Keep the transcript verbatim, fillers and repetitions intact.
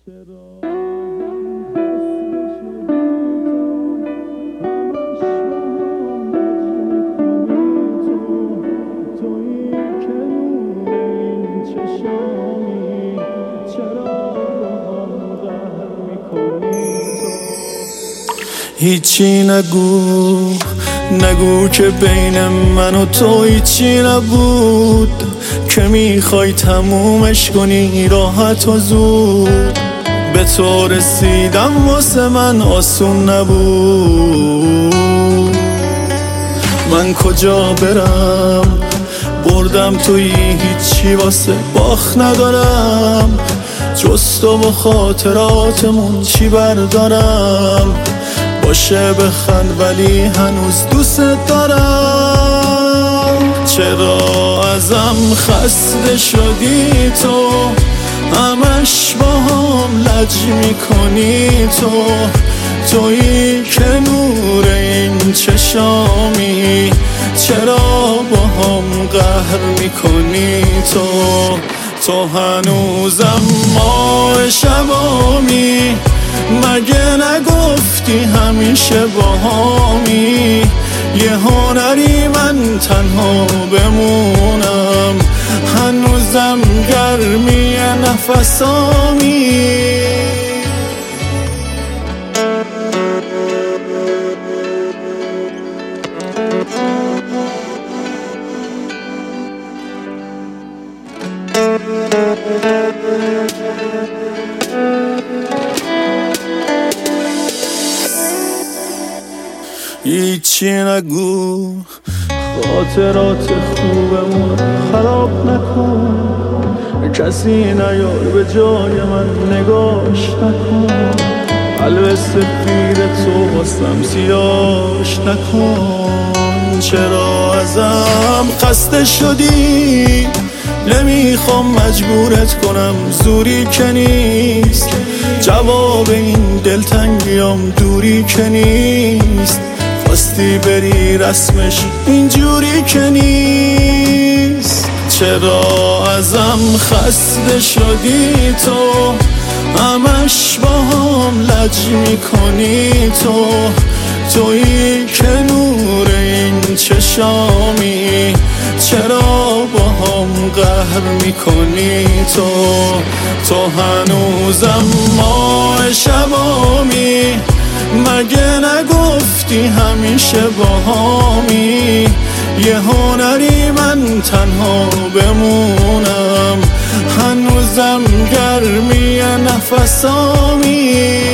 هیچی نگو نگو که بین من و تو هیچی نبود، که میخوای تمومش کنی راحت و زود. به تو رسیدم واسه من آسون نبود. من کجا برم بردم توی هیچی واسه باخت ندارم، جز تو و خاطراتمون چی بردارم. باشه بخند ولی هنوز دوست دارم. چرا ازم خسته شدی تو، همش با هم لج میکنی تو. تویی که نور این چشامی، چرا با هم قهر میکنی تو. تو هنوزم ماه شبامی، مگه نگفتی همیشه با همی. یه هنری من تنها بمونم، هنوزم گرمی نفسامی. هیچی نگو، خاطرات خوبمون خراب نکن. کسی نیار به جای من نگاش نکن. قلب سفید تو واسم سیاش نکن. چرا ازم خسته شدی، نمیخوام مجبورت کنم، زوری که نیست. جواب این دلتنگیام دوری که نیست. خواستی بری رسمش اینجوری که نیست. چرا ازم خسته شدی تو، همش با هم لج میکنی تو. تویی که نور این چشامی، چرا با هم قهر میکنی تو. تو هنوزم ماه شبامی، مگه نگفتی همیشه با همی. یه هنری من تنها بمونم، هنوزم گرمی نفسامی.